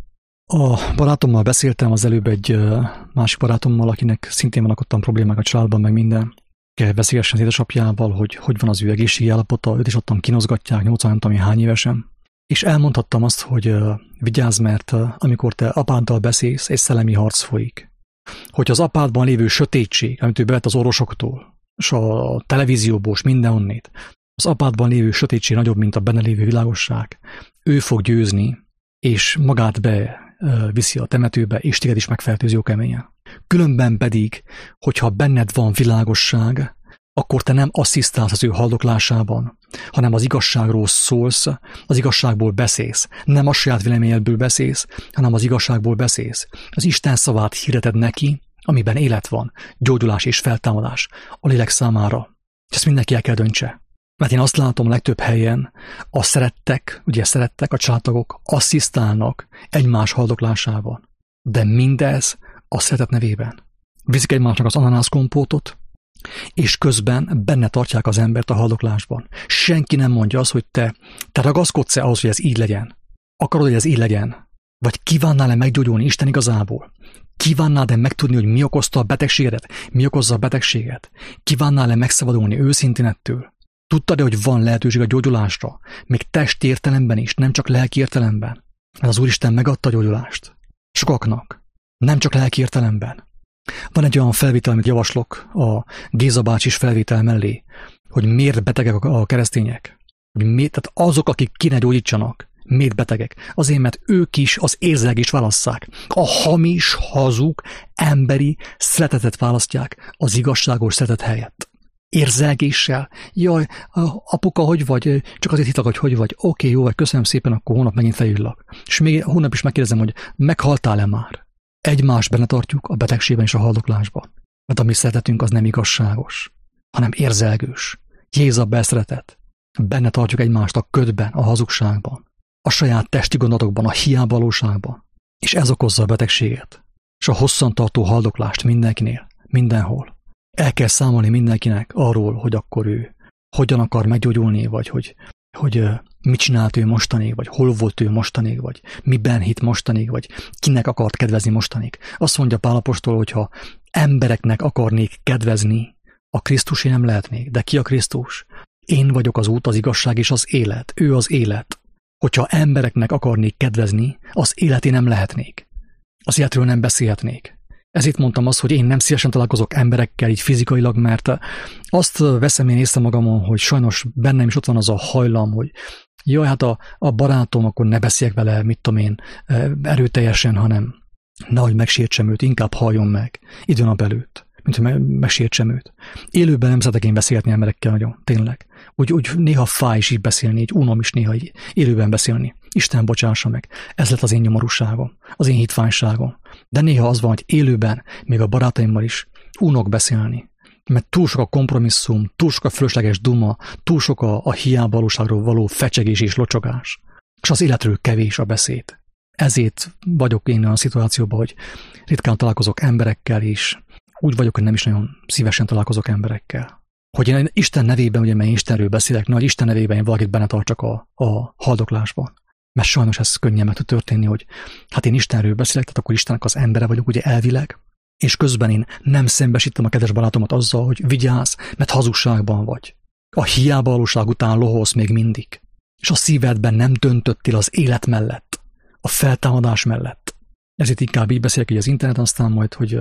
A barátommal beszéltem az előbb egy másik barátommal, akinek szintén vannak ottan problémák a családban, meg minden. Kell beszélgessen az édesapjával, hogy van az ő egészségi állapota, őt is ottan kinozgatják, 80 nem tudom hány évesen. És elmondhattam azt, hogy vigyázz, mert amikor te apáddal beszélsz, egy szellemi harc folyik. Hogy az apádban lévő sötétség, amit ő bevett az orvosoktól, és a televízióból, és mindenhonnét, az apádban lévő sötétség nagyobb, mint a benne lévő világosság. Ő fog győzni, és magát viszi a temetőbe, és téged is megfertőz jó keményen. Különben pedig, hogyha benned van világosság, akkor te nem asszisztálsz az ő haldoklásában, hanem az igazságról szólsz, az igazságból beszélsz. Nem a saját véleményedből beszélsz, hanem az igazságból beszélsz. Az Isten szavát hirdeted neki, amiben élet van, gyógyulás és feltámadás a lélek számára. Ezt mindenki el kell döntse. Mert én azt látom a legtöbb helyen, a szerettek, a családtagok asszisztálnak egymás haldoklásában. De mindez a szeretet nevében. Viszik egymásnak az ananászkompótot, és közben benne tartják az embert a haldoklásban. Senki nem mondja azt, hogy te ragaszkodsz-e ahhoz, hogy ez így legyen. Akarod, hogy ez így legyen? Vagy kívánnál-e meggyógyulni Isten igazából? Kívánnál-e megtudni, hogy mi okozta a betegségedet? Mi okozza a betegséget? Kívánnál-e megszabadulni őszintén ettől? Tudtad-e, hogy van lehetőség a gyógyulásra? Még testi értelemben is, nem csak lelki értelemben. Mert az Úristen megadta a gyógyulást. Sokaknak. Nem csak lelki értelemben. Van egy olyan felvétel, amit javaslok a Géza bácsis felvétel mellé, hogy miért betegek a keresztények. Tehát azok, akik ki ne gyógyítsanak, miért betegek? Azért, mert ők is az érzelgést válasszák. A hamis, hazug, emberi szeretetet választják az igazságos szeretet helyett. Érzelgéssel. Jaj, apuka, hogy vagy? Csak azért hitlak, hogy vagy. Oké, jó vagy, köszönöm szépen, akkor hónap megint felhívlak. És még hónap is megkérdezem, hogy meghaltál-e már? Egymást benne tartjuk a betegségben és a haldoklásban. Mert a mi szeretetünk az nem igazságos, hanem érzelgős. Jéza beszeretett. Benne tartjuk egymást a ködben, a hazugságban, a saját testi gondolatokban, a hiányvalóságban. És ez okozza a betegséget. És a hosszantartó haldoklást mindenkinél, mindenhol. El kell számolni mindenkinek arról, hogy akkor ő hogyan akar meggyógyulni, vagy hogy mit csinált ő mostanig, vagy hol volt ő mostanig, vagy miben hitt mostanig, vagy kinek akart kedvezni mostanig. Azt mondja Pál apostol, hogyha embereknek akarnék kedvezni, a Krisztusé nem lehetnék. De ki a Krisztus? Én vagyok az út, az igazság és az élet. Ő az élet. Hogyha embereknek akarnék kedvezni, az életé nem lehetnék. Az életről nem beszélhetnék. Ezért mondtam azt, hogy én nem szívesen találkozok emberekkel így fizikailag, mert azt veszem én észre magamon, hogy sajnos bennem is ott van az a hajlam, hogy jaj, hát a barátom, akkor ne beszéljek vele, mit tudom én, erőteljesen, hanem nehogy megsértsem őt, inkább halljon meg időn a belőtt, mint hogy megsértsem őt. Élőben nem szeretek én beszélni emberekkel nagyon, tényleg. Úgy néha fáj is így beszélni, így unom is néha így élőben beszélni. Isten bocsássa meg. Ez lett az én nyomorúságom, az én hitványságom. De néha az van, hogy élőben, még a barátaimmal is unok beszélni. Mert túl sok a kompromisszum, túl sok a fölösleges duma, túl sok a hiányvalóságról való fecsegés és locsogás. És az életről kevés a beszéd. Ezért vagyok én a szituációban, hogy ritkán találkozok emberekkel, és úgy vagyok, hogy nem is nagyon szívesen találkozok emberekkel. Hogy én Isten nevében, ugye, mert Istenről beszélek, nagy Isten nevében én valakit benne tartsak a haldoklásban. Mert sajnos ez könnyen meg tud történni, hogy hát én Istenről beszélek, tehát akkor Istennek az embere vagyok, ugye elvileg, és közben én nem szembesítem a kedves barátomat azzal, hogy vigyázz, mert hazugságban vagy. A hiányvalóság után loholsz még mindig. És a szívedben nem döntöttél az élet mellett, a feltámadás mellett. Ezért inkább így beszélek így az interneten, aztán majd, hogy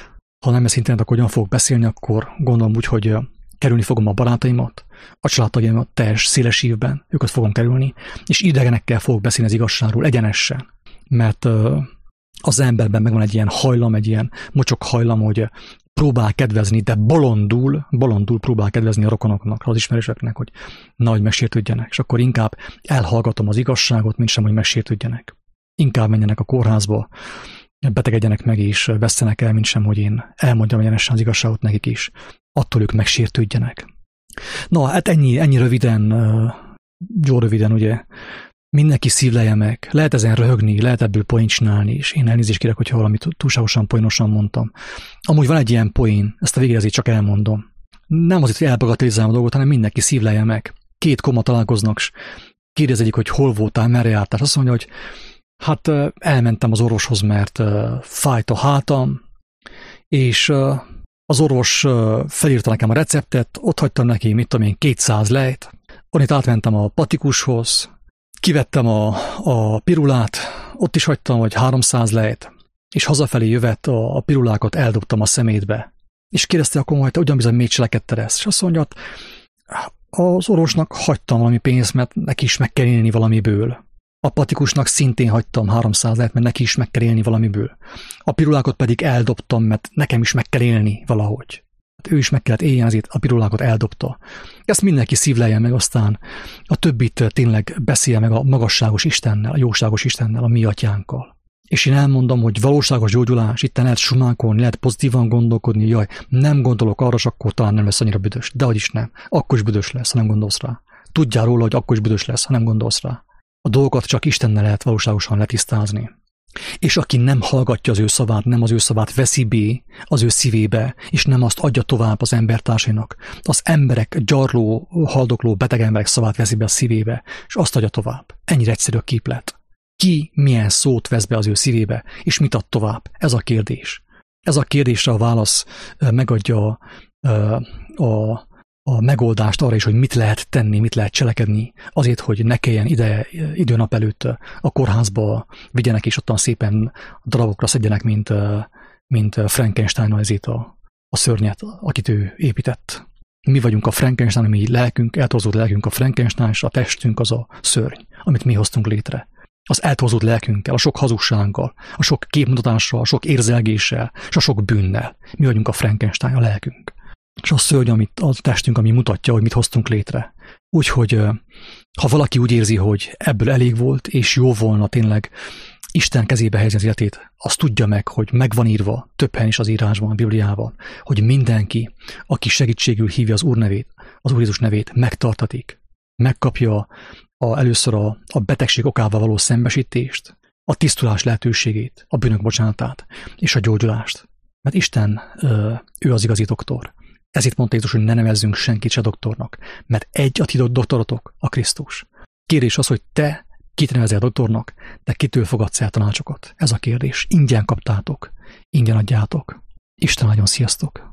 ha nem ez internet, akkor hogyan fogok beszélni, akkor gondolom úgy, hogy kerülni fogom a barátaimat, a családtagjaimat teljes széles ívben, őket fogom kerülni, és idegenekkel fogok beszélni az igazságról egyenesen. Mert az emberben megvan egy ilyen hajlam, egy ilyen mocsok hajlam, hogy próbál kedvezni, de bolondul próbál kedvezni a rokonoknak, az ismerősöknek, hogy nehogy megsértődjenek, és akkor inkább elhallgatom az igazságot, mint sem, hogy megsértődjenek. Inkább menjenek a kórházba, betegedjenek meg és vesztenek el, mint sem, hogy én elmondjam egyenesen az igazságot nekik is. Attól ők megsértődjenek. Na, hát ennyi röviden, jó röviden, ugye, mindenki szívlelje meg. Lehet ezen röhögni, lehet ebből poént csinálni, és én elnézést kérek, hogyha valamit túlságosan poénosan mondtam. Amúgy van egy ilyen poén, ezt a végére azért csak elmondom. Nem azért, hogy elbagatelizálom a dolgot, hanem mindenki szívlelje meg. Két koma találkoznak, és kérdez egyik, hogy hol voltál, merre jártál. Azt mondja, hogy Hát elmentem az orvoshoz, mert fájt a hátam, és az orvos felírta nekem a receptet, ott hagytam neki, mit tudom én, 200 lejt, onnit átmentem a patikushoz, kivettem a pirulát, ott is hagytam, hogy 300 lejt, és hazafelé jövet a pirulákat eldobtam a szemétbe. És kérdezte, akkor majd te ugyan bizony még cselekedted ezt. És azt mondja, az orvosnak hagytam valami pénzt, mert neki is meg kell élni valamiből. A patikusnak szintén hagytam 300 lejt, mert neki is meg kell élni valamiből. A pirulákat pedig eldobtam, mert nekem is meg kell élni valahogy. Hát ő is meg kellett éljen, ezért a pirulákat eldobta. Ezt mindenki szívlelje meg, aztán a többit tényleg beszélje meg a magasságos Istennel, a jóságos Istennel, a mi atyánkkal. És én elmondom, hogy valóságos gyógyulás, itt lehet sumákolni, lehet pozitívan gondolkodni, jaj, nem gondolok arra, és akkor talán nem lesz annyira büdös. Dehogy is nem. Akkor is büdös lesz, ha nem gondolsz rá. Tudjál róla, hogy akkor is büdös lesz, ha nem gondolsz rá. A dolgokat csak Istennel lehet valóságosan letisztázni. És aki nem hallgatja az ő szavát, nem az ő szavát veszi be az ő szívébe, és nem azt adja tovább az embertársainak, az emberek, gyarló, haldokló, beteg emberek szavát veszi be a szívébe, és azt adja tovább. Ennyire egyszerű a képlet. Ki milyen szót vesz be az ő szívébe, és mit ad tovább? Ez a kérdés. Ez a kérdésre a válasz megadja a megoldást arra is, hogy mit lehet tenni, mit lehet cselekedni, azért, hogy ne kelljen időnap előtt a kórházba vigyenek, és ottan szépen darabokra szedjenek, mint Frankenstein ezért a szörnyet, akit ő épített. Mi vagyunk a Frankenstein, mi lelkünk, eltorzult lelkünk a Frankenstein, és a testünk az a szörny, amit mi hoztunk létre. Az eltorzott lelkünkkel, a sok hazugsággal, a sok képmutatással, a sok érzelgéssel, és a sok bűnnel. Mi vagyunk a Frankenstein, a lelkünk. És a szörny, amit a testünk, ami mutatja, hogy mit hoztunk létre. Úgyhogy, ha valaki úgy érzi, hogy ebből elég volt, és jó volna tényleg Isten kezébe helyezni az életét, azt tudja meg, hogy megvan írva több helyen is az írásban, a Bibliában, hogy mindenki, aki segítségül hívja az Úr nevét, az Úr Jézus nevét, megtartatik. Megkapja először a betegség okával való szembesítést, a tisztulás lehetőségét, a bűnök bocsánatát és a gyógyulást. Mert Isten, ő az igazi doktor. Ezért mondta Jézus, hogy ne nevezzünk senkit se doktornak, mert egy a ti doktorotok, a Krisztus. Kérdés az, hogy te kit nevezel doktornak, de kitől fogadsz el tanácsokat? Ez a kérdés. Ingyen kaptátok, ingyen adjátok. Isten áldjon, sziasztok!